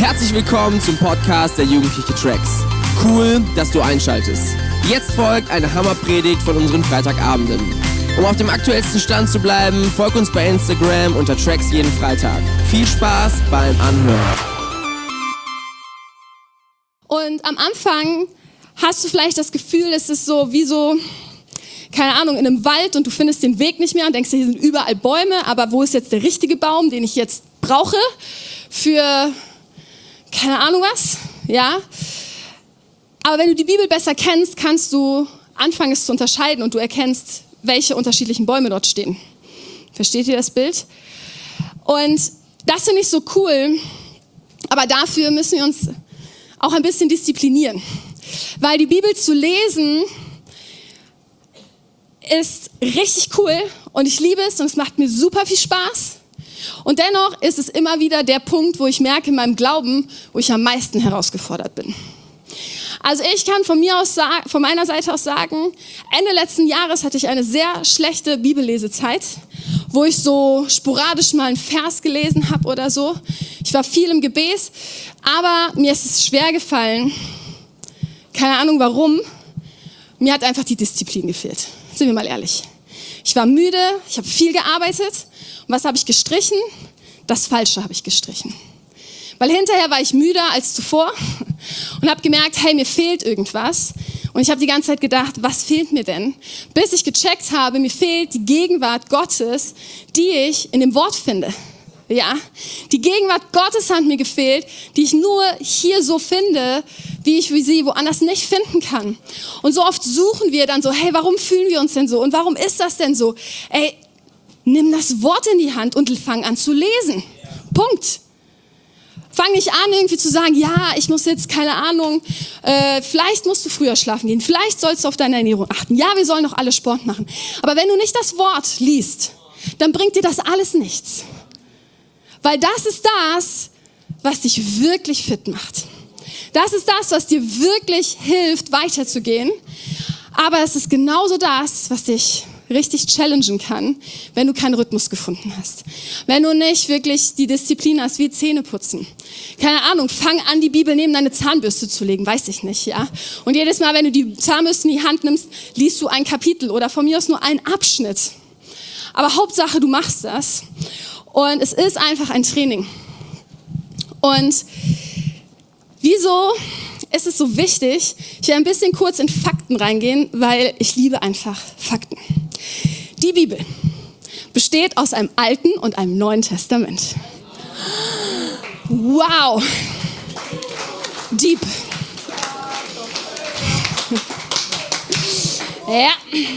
Herzlich willkommen zum Podcast der Jugendliche Tracks. Cool, dass du einschaltest. Jetzt folgt eine Hammerpredigt von unseren Freitagabenden. Um auf dem aktuellsten Stand zu bleiben, folg uns bei Instagram unter Tracks jeden Freitag. Viel Spaß beim Anhören. Und am Anfang hast du vielleicht das Gefühl, es ist so wie so, keine Ahnung, in einem Wald und du findest den Weg nicht mehr und denkst, hier sind überall Bäume, aber wo ist jetzt der richtige Baum, den ich jetzt brauche für, keine Ahnung was, ja. Aber wenn du die Bibel besser kennst, kannst du anfangen, es zu unterscheiden und du erkennst, welche unterschiedlichen Bäume dort stehen. Versteht ihr das Bild? Und das finde ich so cool, aber dafür müssen wir uns auch ein bisschen disziplinieren. Weil die Bibel zu lesen ist richtig cool und ich liebe es und es macht mir super viel Spaß. Und dennoch ist es immer wieder der Punkt, wo ich merke in meinem Glauben, wo ich am meisten herausgefordert bin. Also ich kann von meiner Seite aus sagen, Ende letzten Jahres hatte ich eine sehr schlechte Bibellesezeit, wo ich so sporadisch mal einen Vers gelesen habe oder so. Ich war viel im Gebet, aber mir ist es schwer gefallen. Keine Ahnung warum. Mir hat einfach die Disziplin gefehlt. Sind wir mal ehrlich. Ich war müde, ich habe viel gearbeitet. Und was habe ich gestrichen? Das Falsche habe ich gestrichen. Weil hinterher war ich müder als zuvor und habe gemerkt, hey, mir fehlt irgendwas. Und ich habe die ganze Zeit gedacht, was fehlt mir denn? Bis ich gecheckt habe, mir fehlt die Gegenwart Gottes, die ich in dem Wort finde. Ja, die Gegenwart Gottes hat mir gefehlt, die ich nur hier so finde, wie ich sie woanders nicht finden kann. Und so oft suchen wir dann so, hey, warum fühlen wir uns denn so? Und warum ist das denn so? Ey, nimm das Wort in die Hand und fang an zu lesen. Punkt. Fang nicht an, irgendwie zu sagen, ja, ich muss jetzt, keine Ahnung, vielleicht musst du früher schlafen gehen, vielleicht sollst du auf deine Ernährung achten. Ja, wir sollen doch alle Sport machen. Aber wenn du nicht das Wort liest, dann bringt dir das alles nichts. Weil das ist das, was dich wirklich fit macht. Das ist das, was dir wirklich hilft, weiterzugehen. Aber es ist genauso das, was dich richtig challengen kann, wenn du keinen Rhythmus gefunden hast. Wenn du nicht wirklich die Disziplin hast, wie Zähne putzen. Keine Ahnung, fang an, die Bibel neben deine Zahnbürste zu legen, weiß ich nicht, ja. Und jedes Mal, wenn du die Zahnbürste in die Hand nimmst, liest du ein Kapitel oder von mir aus nur einen Abschnitt. Aber Hauptsache, du machst das. Und es ist einfach ein Training. Und wieso ist es so wichtig? Ich will ein bisschen kurz in Fakten reingehen, weil ich liebe einfach Fakten. Die Bibel besteht aus einem Alten und einem Neuen Testament. Wow! Deep. Ja.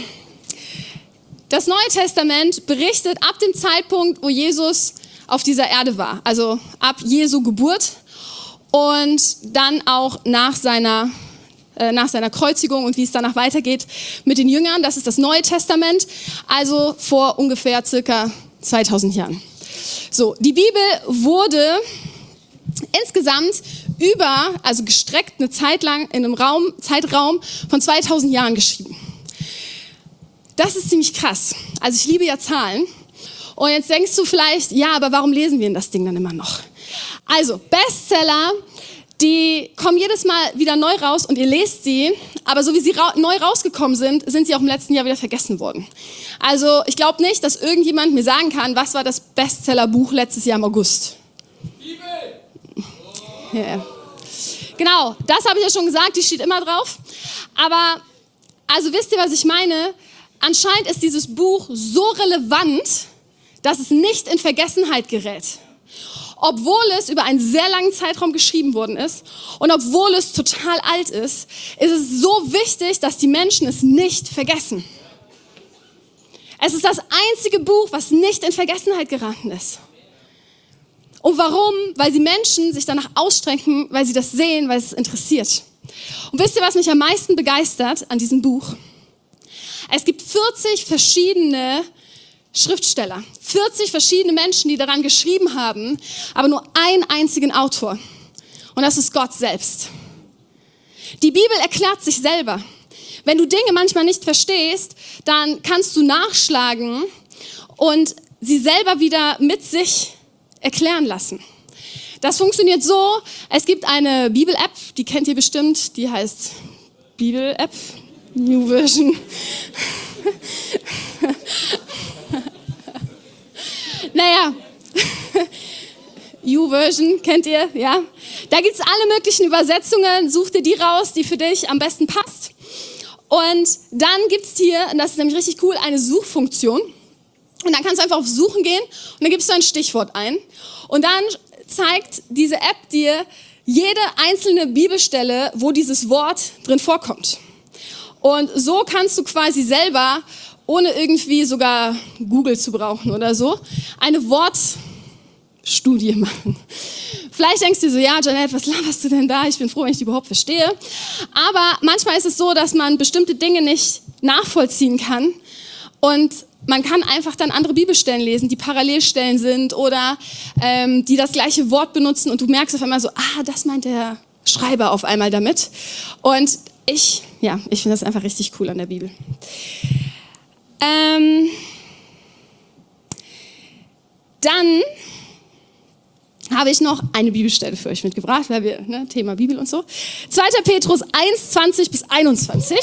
Das Neue Testament berichtet ab dem Zeitpunkt, wo Jesus auf dieser Erde war, also ab Jesu Geburt und dann auch nach seiner Kreuzigung und wie es danach weitergeht mit den Jüngern. Das ist das Neue Testament, also vor ungefähr circa 2000 Jahren. So, die Bibel wurde insgesamt also gestreckt eine Zeit lang in einem Zeitraum von 2000 Jahren geschrieben. Das ist ziemlich krass. Also ich liebe ja Zahlen. Und jetzt denkst du vielleicht, ja, aber warum lesen wir denn das Ding dann immer noch? Also Bestseller, die kommen jedes Mal wieder neu raus und ihr lest sie. Aber so wie sie neu rausgekommen sind, sind sie auch im letzten Jahr wieder vergessen worden. Also ich glaube nicht, dass irgendjemand mir sagen kann, was war das Bestsellerbuch letztes Jahr im August? Bibel! Ja. Genau, das habe ich ja schon gesagt, die steht immer drauf. Aber also wisst ihr, was ich meine? Anscheinend ist dieses Buch so relevant, dass es nicht in Vergessenheit gerät. Obwohl es über einen sehr langen Zeitraum geschrieben worden ist und obwohl es total alt ist, ist es so wichtig, dass die Menschen es nicht vergessen. Es ist das einzige Buch, was nicht in Vergessenheit geraten ist. Und warum? Weil die Menschen sich danach ausstrecken, weil sie das sehen, weil es interessiert. Und wisst ihr, was mich am meisten begeistert an diesem Buch? Es gibt 40 verschiedene Schriftsteller, 40 verschiedene Menschen, die daran geschrieben haben, aber nur einen einzigen Autor. Und das ist Gott selbst. Die Bibel erklärt sich selber. Wenn du Dinge manchmal nicht verstehst, dann kannst du nachschlagen und sie selber wieder mit sich erklären lassen. Das funktioniert so, es gibt eine Bibel-App, die kennt ihr bestimmt, die heißt Bibel-App, New Version. Naja, YouVersion kennt ihr, ja? Da gibt es alle möglichen Übersetzungen, such dir die raus, die für dich am besten passt. Und dann gibt es hier, und das ist nämlich richtig cool, eine Suchfunktion. Und dann kannst du einfach auf Suchen gehen und dann gibst du ein Stichwort ein. Und dann zeigt diese App dir jede einzelne Bibelstelle, wo dieses Wort drin vorkommt. Und so kannst du quasi selber, ohne irgendwie sogar Google zu brauchen oder so, eine Wortstudie machen. Vielleicht denkst du so, ja, Janette, was laberst du denn da? Ich bin froh, wenn ich die überhaupt verstehe. Aber manchmal ist es so, dass man bestimmte Dinge nicht nachvollziehen kann und man kann einfach dann andere Bibelstellen lesen, die Parallelstellen sind oder die das gleiche Wort benutzen und du merkst auf einmal so, das meint der Schreiber auf einmal damit. Und ich finde das einfach richtig cool an der Bibel. Dann habe ich noch eine Bibelstelle für euch mitgebracht, weil wir, Thema Bibel und so. 2. Petrus 1, 20 bis 21.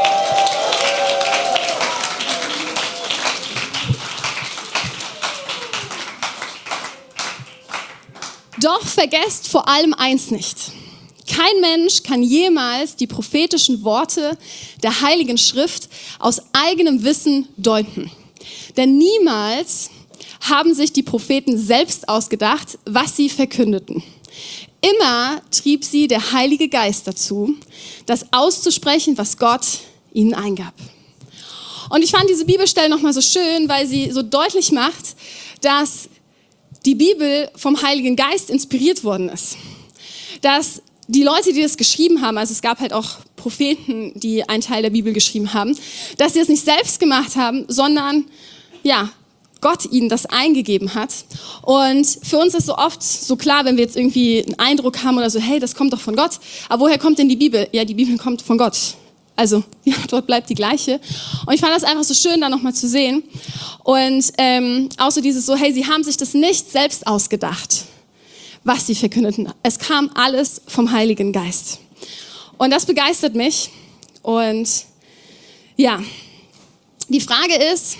Doch vergesst vor allem eins nicht. Kein Mensch kann jemals die prophetischen Worte der Heiligen Schrift aus eigenem Wissen deuten. Denn niemals haben sich die Propheten selbst ausgedacht, was sie verkündeten. Immer trieb sie der Heilige Geist dazu, das auszusprechen, was Gott ihnen eingab. Und ich fand diese Bibelstelle nochmal so schön, weil sie so deutlich macht, dass die Bibel vom Heiligen Geist inspiriert worden ist. Dass die Leute, die das geschrieben haben, also es gab halt auch Propheten, die einen Teil der Bibel geschrieben haben, dass sie es nicht selbst gemacht haben, sondern Gott ihnen das eingegeben hat. Und für uns ist so oft so klar, wenn wir jetzt irgendwie einen Eindruck haben oder so, hey, das kommt doch von Gott. Aber woher kommt denn die Bibel? Ja, die Bibel kommt von Gott. Also die Antwort bleibt die gleiche. Und ich fand das einfach so schön, da nochmal zu sehen. Und auch so dieses so, hey, sie haben sich das nicht selbst ausgedacht, was sie verkündeten. Es kam alles vom Heiligen Geist. Und das begeistert mich. Und ja, die Frage ist,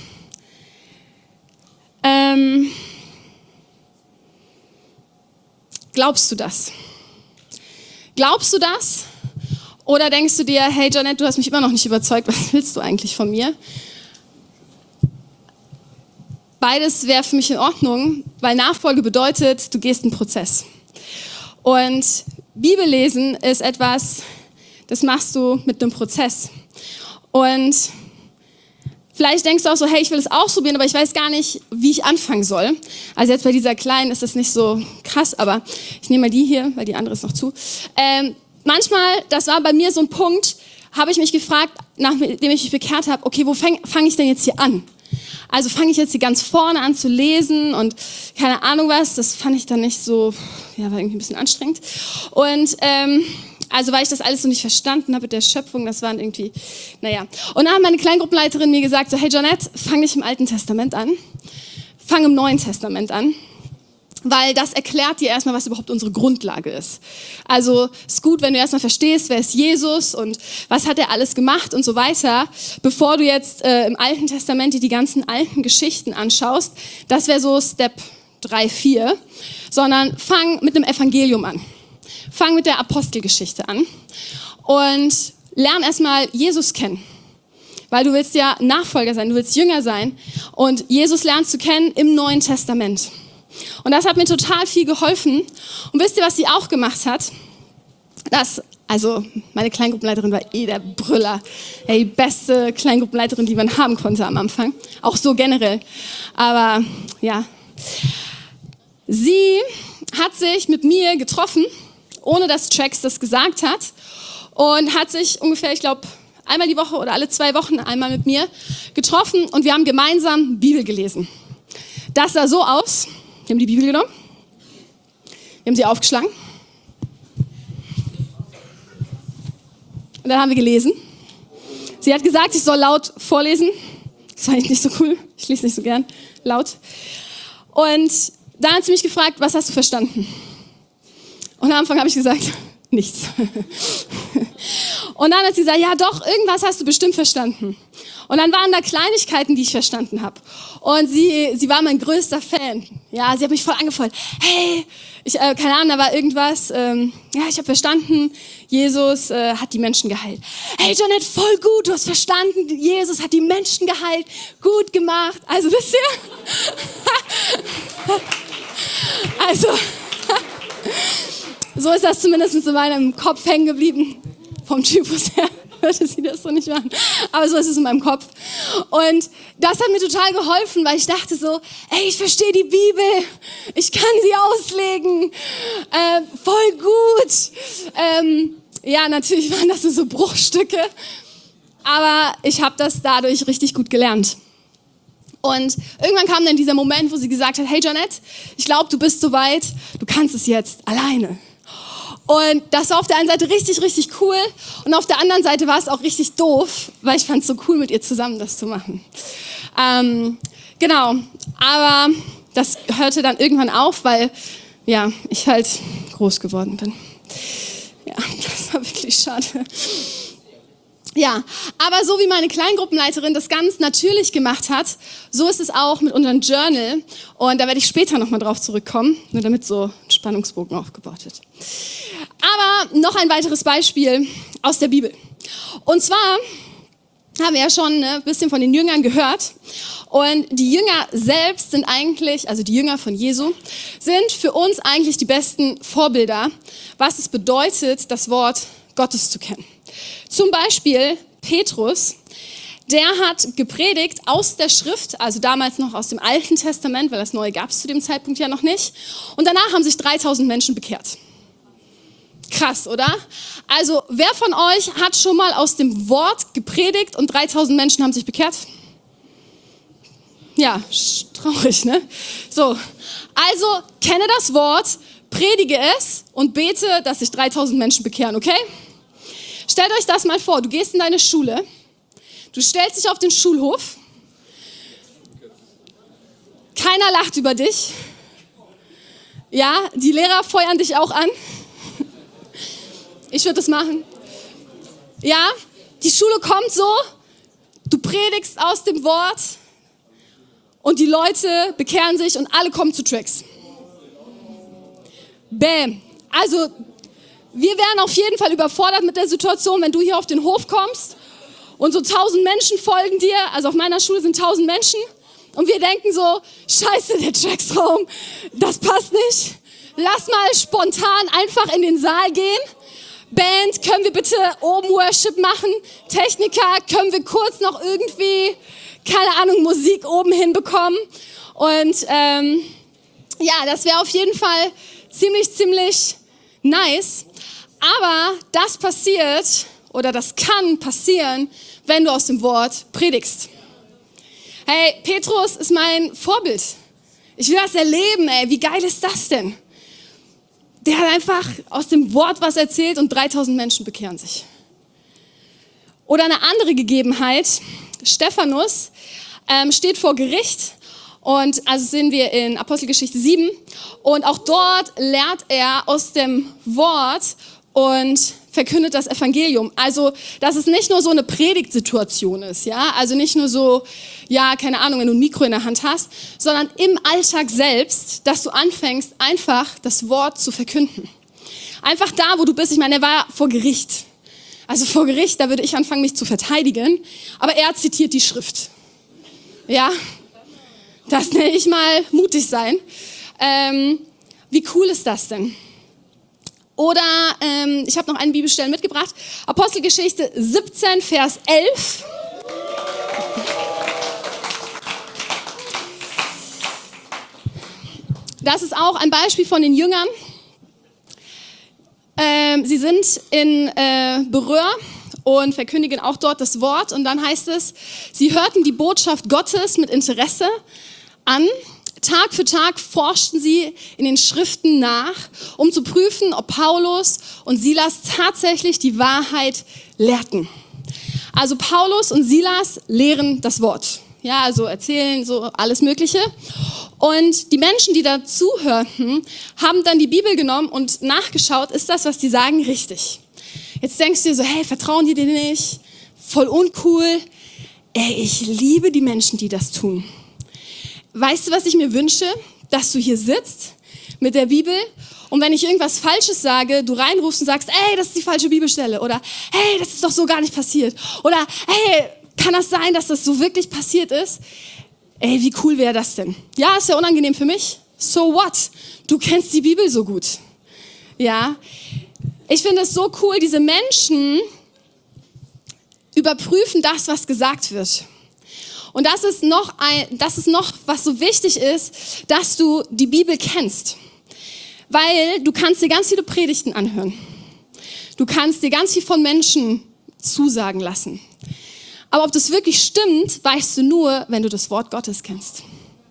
glaubst du das? Glaubst du das? Oder denkst du dir, hey Janette, du hast mich immer noch nicht überzeugt, was willst du eigentlich von mir? Beides wäre für mich in Ordnung, weil Nachfolge bedeutet, du gehst einen Prozess. Und Bibellesen ist etwas, das machst du mit einem Prozess. Und vielleicht denkst du auch so, hey, ich will es ausprobieren, aber ich weiß gar nicht, wie ich anfangen soll. Also jetzt bei dieser kleinen ist das nicht so krass, aber ich nehme mal die hier, weil die andere ist noch zu. Manchmal, das war bei mir so ein Punkt, habe ich mich gefragt, nachdem ich mich bekehrt habe, okay, wo fange ich denn jetzt hier an? Also fange ich jetzt hier ganz vorne an zu lesen und keine Ahnung was, das fand ich dann nicht so, war irgendwie ein bisschen anstrengend. Und also weil ich das alles so nicht verstanden habe mit der Schöpfung, das waren irgendwie, Und dann hat meine Kleingruppenleiterin mir gesagt, so, hey Janette, fang nicht im Alten Testament an, fang im Neuen Testament an. Weil das erklärt dir erstmal, was überhaupt unsere Grundlage ist. Also es ist gut, wenn du erstmal verstehst, wer ist Jesus und was hat er alles gemacht und so weiter, bevor du jetzt im Alten Testament dir die ganzen alten Geschichten anschaust. Das wäre so Step 3, 4. Sondern fang mit dem Evangelium an. Fang mit der Apostelgeschichte an und lern erstmal Jesus kennen. Weil du willst ja Nachfolger sein, du willst Jünger sein und Jesus lernst du kennen im Neuen Testament. Und das hat mir total viel geholfen. Und wisst ihr, was sie auch gemacht hat? Also meine Kleingruppenleiterin war der Brüller. Die beste Kleingruppenleiterin, die man haben konnte am Anfang. Auch so generell. Aber ja. Sie hat sich mit mir getroffen, ohne dass Trax das gesagt hat. Und hat sich ungefähr, ich glaube, einmal die Woche oder alle 2 Wochen einmal mit mir getroffen. Und wir haben gemeinsam Bibel gelesen. Das sah so aus. Wir haben die Bibel genommen, wir haben sie aufgeschlagen und dann haben wir gelesen. Sie hat gesagt, ich soll laut vorlesen. Das war eigentlich nicht so cool, ich lese nicht so gern laut. Und dann hat sie mich gefragt, was hast du verstanden? Und am Anfang habe ich gesagt, nichts. Und dann hat sie gesagt, ja doch, irgendwas hast du bestimmt verstanden. Und dann waren da Kleinigkeiten, die ich verstanden habe. Und sie war mein größter Fan. Ja, sie hat mich voll angefeuert. Hey, keine Ahnung, da war irgendwas. Ich habe verstanden, Jesus hat die Menschen geheilt. Hey, Janette, voll gut, du hast verstanden, Jesus hat die Menschen geheilt. Gut gemacht. Also, wisst ihr? Also, so ist das zumindest in meinem Kopf hängen geblieben. Vom Typus her würde sie das so nicht machen. Aber so ist es in meinem Kopf. Und das hat mir total geholfen, weil ich dachte so, ey, ich verstehe die Bibel. Ich kann sie auslegen. Voll gut. Ja, natürlich waren das so Bruchstücke. Aber ich habe das dadurch richtig gut gelernt. Und irgendwann kam dann dieser Moment, wo sie gesagt hat, hey Janette, ich glaube, du bist soweit. Du kannst es jetzt alleine. Und das war auf der einen Seite richtig, richtig cool und auf der anderen Seite war es auch richtig doof, weil ich fand es so cool, mit ihr zusammen das zu machen. Genau, aber das hörte dann irgendwann auf, weil ja, ich halt groß geworden bin. Ja, das war wirklich schade. Ja, aber so wie meine Kleingruppenleiterin das ganz natürlich gemacht hat, so ist es auch mit unserem Journal. Und da werde ich später nochmal drauf zurückkommen, nur damit so ein Spannungsbogen aufgebaut wird. Aber noch ein weiteres Beispiel aus der Bibel. Und zwar haben wir ja schon ein bisschen von den Jüngern gehört. Und die Jünger selbst sind eigentlich, also die Jünger von Jesu, sind für uns eigentlich die besten Vorbilder, was es bedeutet, das Wort Gottes zu kennen. Zum Beispiel Petrus, der hat gepredigt aus der Schrift, also damals noch aus dem Alten Testament, weil das Neue gab es zu dem Zeitpunkt ja noch nicht. Und danach haben sich 3000 Menschen bekehrt. Krass, oder? Also wer von euch hat schon mal aus dem Wort gepredigt und 3000 Menschen haben sich bekehrt? Ja, traurig, ne? So, also kenne das Wort, predige es und bete, dass sich 3000 Menschen bekehren, okay? Stellt euch das mal vor, du gehst in deine Schule, du stellst dich auf den Schulhof, keiner lacht über dich, ja, die Lehrer feuern dich auch an, ich würde das machen, ja, die Schule kommt so, du predigst aus dem Wort und die Leute bekehren sich und alle kommen zu Tracks. Bäm, also wir wären auf jeden Fall überfordert mit der Situation, wenn du hier auf den Hof kommst und so 1000 Menschen folgen dir, also auf meiner Schule sind 1000 Menschen und wir denken so, scheiße, der Tracksraum, das passt nicht. Lass mal spontan einfach in den Saal gehen. Band, können wir bitte oben Worship machen? Techniker, können wir kurz noch irgendwie, keine Ahnung, Musik oben hinbekommen? Und ja, das wäre auf jeden Fall ziemlich nice. Aber das passiert oder das kann passieren, wenn du aus dem Wort predigst. Hey, Petrus ist mein Vorbild. Ich will das erleben, ey. Wie geil ist das denn? Der hat einfach aus dem Wort was erzählt und 3000 Menschen bekehren sich. Oder eine andere Gegebenheit. Stephanus steht vor Gericht. Und also sind wir in Apostelgeschichte 7. Und auch dort lehrt er aus dem Wort und verkündet das Evangelium. Also, dass es nicht nur so eine Predigtsituation ist, ja, also nicht nur so, ja, keine Ahnung, wenn du ein Mikro in der Hand hast, sondern im Alltag selbst, dass du anfängst, einfach das Wort zu verkünden. Einfach da, wo du bist. Ich meine, er war vor Gericht. Also vor Gericht, da würde ich anfangen, mich zu verteidigen. Aber er zitiert die Schrift. Ja, das nenne ich mal mutig sein. Wie cool ist das denn? Oder ich habe noch eine Bibelstelle mitgebracht. Apostelgeschichte 17, Vers 11. Das ist auch ein Beispiel von den Jüngern. Sie sind in Beröa und verkündigen auch dort das Wort. Und dann heißt es, sie hörten die Botschaft Gottes mit Interesse an. Tag für Tag forschten sie in den Schriften nach, um zu prüfen, ob Paulus und Silas tatsächlich die Wahrheit lehrten. Also Paulus und Silas lehren das Wort. Ja, also erzählen so alles Mögliche. Und die Menschen, die da zuhörten, haben dann die Bibel genommen und nachgeschaut, ist das, was die sagen, richtig? Jetzt denkst du dir so, hey, vertrauen die dir nicht? Voll uncool. Ey, ich liebe die Menschen, die das tun. Weißt du, was ich mir wünsche? Dass du hier sitzt mit der Bibel und wenn ich irgendwas Falsches sage, du reinrufst und sagst, ey, das ist die falsche Bibelstelle oder hey, das ist doch so gar nicht passiert oder hey, kann das sein, dass das so wirklich passiert ist? Ey, wie cool wäre das denn? Ja, ist ja unangenehm für mich. So what? Du kennst die Bibel so gut. Ja, ich finde es so cool, diese Menschen überprüfen das, was gesagt wird. Und das ist noch, was so wichtig ist, dass du die Bibel kennst. Weil du kannst dir ganz viele Predigten anhören. Du kannst dir ganz viel von Menschen zusagen lassen. Aber ob das wirklich stimmt, weißt du nur, wenn du das Wort Gottes kennst.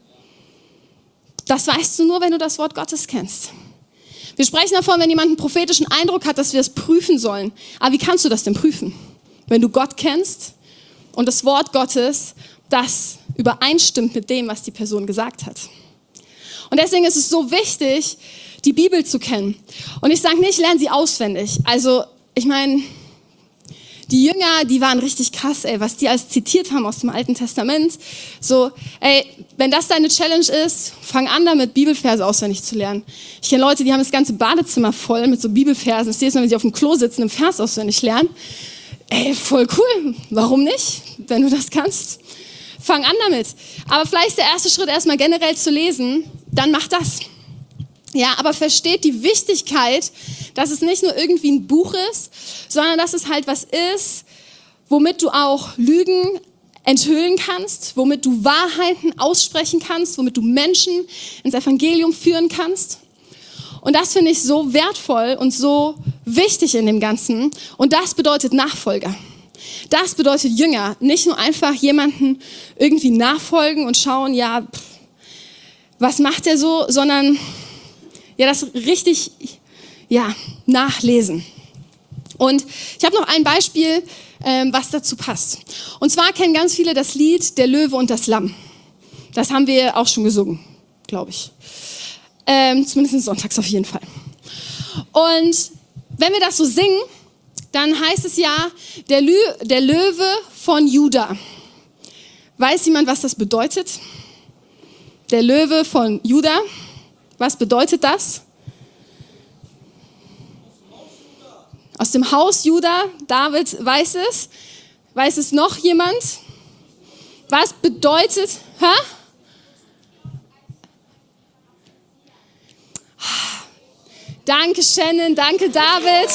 Das weißt du nur, wenn du das Wort Gottes kennst. Wir sprechen davon, wenn jemand einen prophetischen Eindruck hat, dass wir es prüfen sollen. Aber wie kannst du das denn prüfen? Wenn du Gott kennst und das Wort Gottes, das übereinstimmt mit dem, was die Person gesagt hat. Und deswegen ist es so wichtig, die Bibel zu kennen. Und ich sage nicht, lerne sie auswendig. Also, ich meine, die Jünger, die waren richtig krass, ey, was die alles zitiert haben aus dem Alten Testament. So, ey, wenn das deine Challenge ist, fang an damit, Bibelverse auswendig zu lernen. Ich kenne Leute, die haben das ganze Badezimmer voll mit so Bibelversen. Das jedes Mal, wenn sie auf dem Klo sitzen, einen Vers auswendig lernen. Ey, voll cool. Warum nicht, wenn du das kannst? Fang an damit. Aber vielleicht ist der erste Schritt, erstmal generell zu lesen, dann mach das. Ja, aber versteht die Wichtigkeit, dass es nicht nur irgendwie ein Buch ist, sondern dass es halt was ist, womit du auch Lügen enthüllen kannst, womit du Wahrheiten aussprechen kannst, womit du Menschen ins Evangelium führen kannst. Und das finde ich so wertvoll und so wichtig in dem Ganzen. Und das bedeutet Nachfolger. Das bedeutet Jünger. Nicht nur einfach jemanden irgendwie nachfolgen und schauen, ja, was macht er so, sondern ja, das richtig, ja, nachlesen. Und ich habe noch ein Beispiel, was dazu passt. Und zwar kennen ganz viele das Lied Der Löwe und das Lamm. Das haben wir auch schon gesungen, glaube ich. Zumindest sonntags auf jeden Fall. Und wenn wir das so singen, dann heißt es ja, der Löwe von Juda. Weiß jemand, was das bedeutet? Der Löwe von Juda. Was bedeutet das? Aus dem Haus Juda. David weiß es. Weiß es noch jemand? Was bedeutet? Danke Shannon, danke David.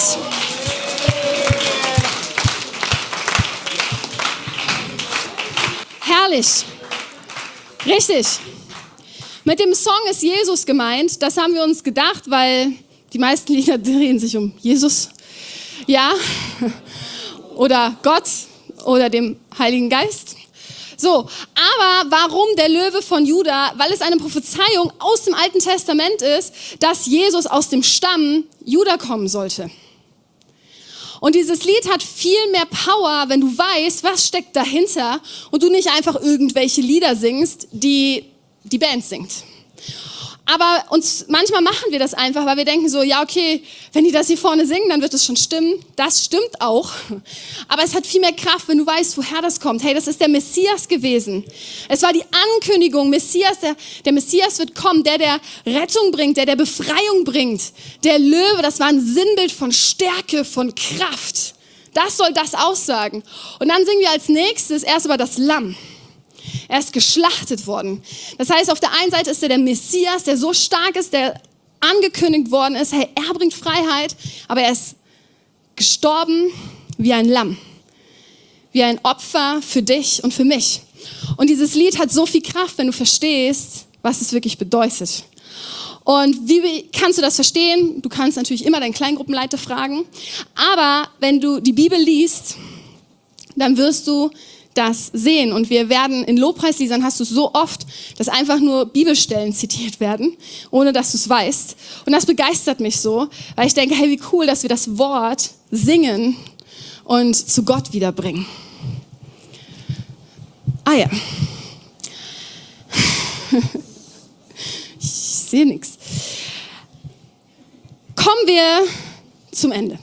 Herrlich. Richtig. Mit dem Song ist Jesus gemeint. Das haben wir uns gedacht, weil die meisten Lieder drehen sich um Jesus. Ja. Oder Gott oder dem Heiligen Geist. So, aber warum der Löwe von Juda? Weil es eine Prophezeiung aus dem Alten Testament ist, dass Jesus aus dem Stamm Juda kommen sollte. Und dieses Lied hat viel mehr Power, wenn du weißt, was steckt dahinter und du nicht einfach irgendwelche Lieder singst, die die Band singt. Aber manchmal machen wir das einfach, weil wir denken so, ja okay, wenn die das hier vorne singen, dann wird es schon stimmen. Das stimmt auch. Aber es hat viel mehr Kraft, wenn du weißt, woher das kommt. Hey, das ist der Messias gewesen. Es war die Ankündigung, Messias, der Messias wird kommen, der Rettung bringt, der Befreiung bringt. Der Löwe, das war ein Sinnbild von Stärke, von Kraft. Das soll das aussagen. Und dann singen wir als nächstes erst über das Lamm. Er ist geschlachtet worden. Das heißt, auf der einen Seite ist er der Messias, der so stark ist, der angekündigt worden ist, hey, er bringt Freiheit, aber er ist gestorben wie ein Lamm. Wie ein Opfer für dich und für mich. Und dieses Lied hat so viel Kraft, wenn du verstehst, was es wirklich bedeutet. Und wie kannst du das verstehen? Du kannst natürlich immer deinen Kleingruppenleiter fragen. Aber wenn du die Bibel liest, dann wirst du das sehen. Und wir werden in Lobpreisliedern hast du es so oft, dass einfach nur Bibelstellen zitiert werden, ohne dass du es weißt. Und das begeistert mich so, weil ich denke, hey, wie cool, dass wir das Wort singen und zu Gott wiederbringen. Ah ja. sehe nichts. Kommen wir zum Ende.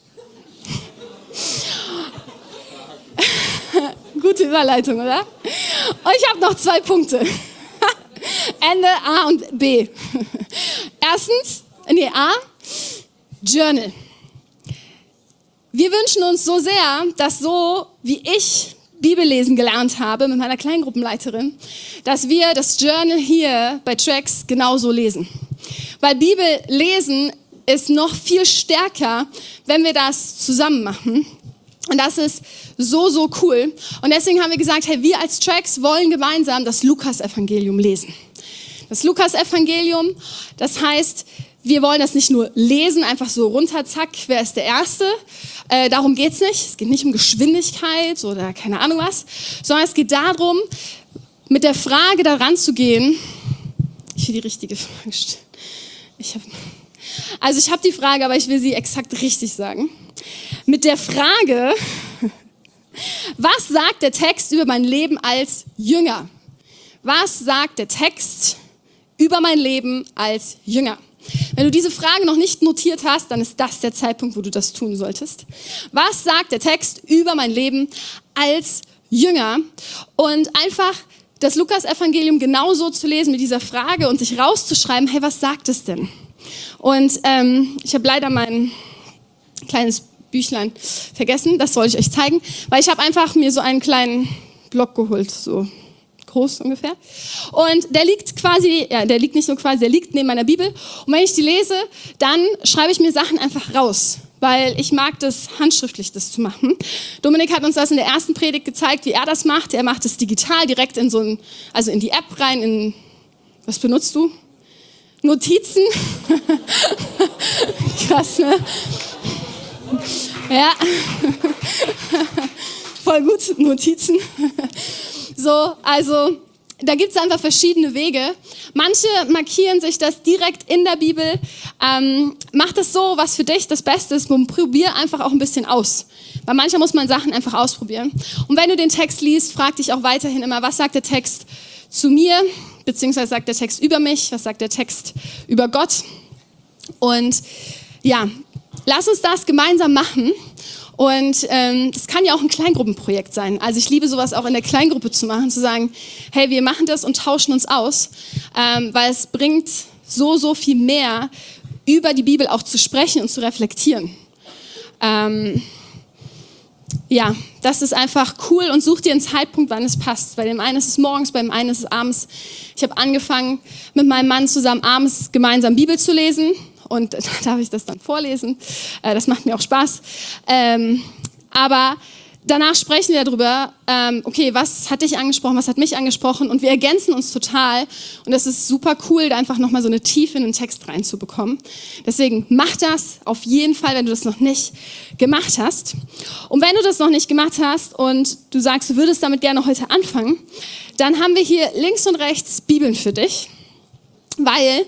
Gute Überleitung, oder? Und ich habe noch 2 Punkte. Ende A und B. A, Journal. Wir wünschen uns so sehr, dass so wie ich Bibellesen gelernt habe mit meiner Kleingruppenleiterin, dass wir das Journal hier bei Tracks genauso lesen. Weil Bibellesen ist noch viel stärker, wenn wir das zusammen machen. Und das ist so, so cool. Und deswegen haben wir gesagt, hey, wir als Tracks wollen gemeinsam das Lukas-Evangelium lesen. Das Lukas-Evangelium, das heißt, wir wollen das nicht nur lesen, einfach so runter, zack, wer ist der Erste? Darum geht's nicht. Es geht nicht um Geschwindigkeit oder keine Ahnung was, sondern es geht darum, mit der Frage da ranzugehen. Ich will die richtige Frage stellen. Ich habe die Frage, aber ich will sie exakt richtig sagen. Mit der Frage, was sagt der Text über mein Leben als Jünger? Was sagt der Text über mein Leben als Jünger? Wenn du diese Frage noch nicht notiert hast, dann ist das der Zeitpunkt, wo du das tun solltest. Was sagt der Text über mein Leben als Jünger? Und einfach das Lukas-Evangelium genauso zu lesen mit dieser Frage und sich rauszuschreiben, hey, was sagt es denn? Und ich habe leider mein kleines Büchlein vergessen, das wollte ich euch zeigen, weil ich habe einfach mir so einen kleinen Block geholt, so groß ungefähr. Und der liegt quasi, der liegt nicht nur quasi, der liegt neben meiner Bibel. Und wenn ich die lese, dann schreibe ich mir Sachen einfach raus, weil ich mag das handschriftlich, das zu machen. Dominik hat uns das in der ersten Predigt gezeigt, wie er das macht. Er macht es digital direkt in in die App rein, was benutzt du? Notizen. Krass, ne? Ja. Voll gut, Notizen. So, also da gibt es einfach verschiedene Wege. Manche markieren sich das direkt in der Bibel. Mach das so, was für dich das Beste ist. Und probier einfach auch ein bisschen aus. Weil manchmal muss man Sachen einfach ausprobieren. Und wenn du den Text liest, frag dich auch weiterhin immer, was sagt der Text zu mir? Beziehungsweise sagt der Text über mich? Was sagt der Text über Gott? Und ja, lass uns das gemeinsam machen. Und das kann ja auch ein Kleingruppenprojekt sein. Also ich liebe sowas auch in der Kleingruppe zu machen, zu sagen, hey, wir machen das und tauschen uns aus, weil es bringt so, so viel mehr, über die Bibel auch zu sprechen und zu reflektieren. Ja, das ist einfach cool und such dir einen Zeitpunkt, wann es passt. Bei dem einen ist es morgens, bei dem einen ist es abends. Ich habe angefangen, mit meinem Mann zusammen abends gemeinsam Bibel zu lesen. Und darf ich das dann vorlesen? Das macht mir auch Spaß. Aber danach sprechen wir darüber, okay, was hat dich angesprochen, was hat mich angesprochen? Und wir ergänzen uns total. Und das ist super cool, da einfach nochmal so eine Tiefe in den Text reinzubekommen. Deswegen mach das auf jeden Fall, wenn du das noch nicht gemacht hast. Und wenn du das noch nicht gemacht hast und du sagst, du würdest damit gerne heute anfangen, dann haben wir hier links und rechts Bibeln für dich. Weil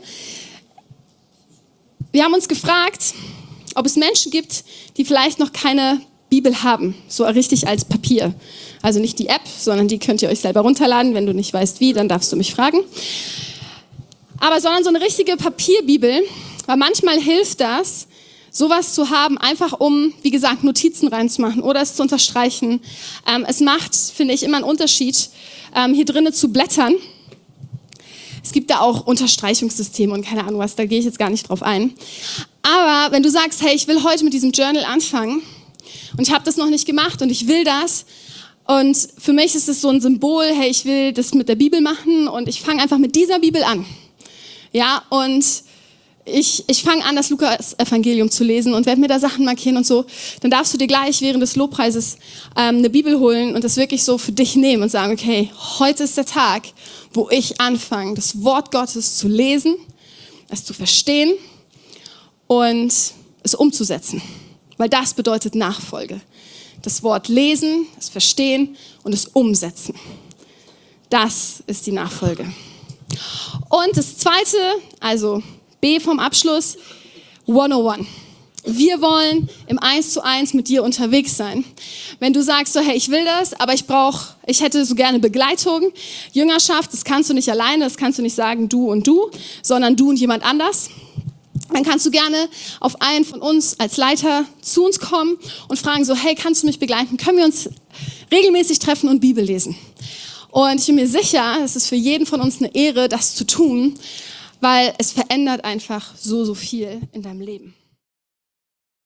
wir haben uns gefragt, ob es Menschen gibt, die vielleicht noch keine Bibel haben, so richtig als Papier. Also nicht die App, sondern die könnt ihr euch selber runterladen. Wenn du nicht weißt wie, dann darfst du mich fragen. Aber sondern so eine richtige Papierbibel, weil manchmal hilft das, sowas zu haben, einfach um, wie gesagt, Notizen reinzumachen oder es zu unterstreichen. Es macht, finde ich, immer einen Unterschied, hier drinnen zu blättern. Es gibt da auch Unterstreichungssysteme und keine Ahnung was, da gehe ich jetzt gar nicht drauf ein. Aber wenn du sagst, hey, ich will heute mit diesem Journal anfangen und ich habe das noch nicht gemacht und ich will das und für mich ist es so ein Symbol, hey, ich will das mit der Bibel machen und ich fange einfach mit dieser Bibel an. Ja, und ich fange an, das Lukas-Evangelium zu lesen und werde mir da Sachen markieren und so, dann darfst du dir gleich während des Lobpreises eine Bibel holen und das wirklich so für dich nehmen und sagen, okay, heute ist der Tag, wo ich anfange, das Wort Gottes zu lesen, es zu verstehen und es umzusetzen. Weil das bedeutet Nachfolge. Das Wort lesen, es verstehen und es umsetzen. Das ist die Nachfolge. Und das Zweite, also B vom Abschluss, 101. Wir wollen im 1:1 mit dir unterwegs sein. Wenn du sagst so, hey, ich will das, aber ich hätte so gerne Begleitung. Jüngerschaft, das kannst du nicht alleine, das kannst du nicht sagen du und du, sondern du und jemand anders. Dann kannst du gerne auf einen von uns als Leiter zu uns kommen und fragen so, hey, kannst du mich begleiten? Können wir uns regelmäßig treffen und Bibel lesen? Und ich bin mir sicher, es ist für jeden von uns eine Ehre, das zu tun, weil es verändert einfach so viel in deinem Leben.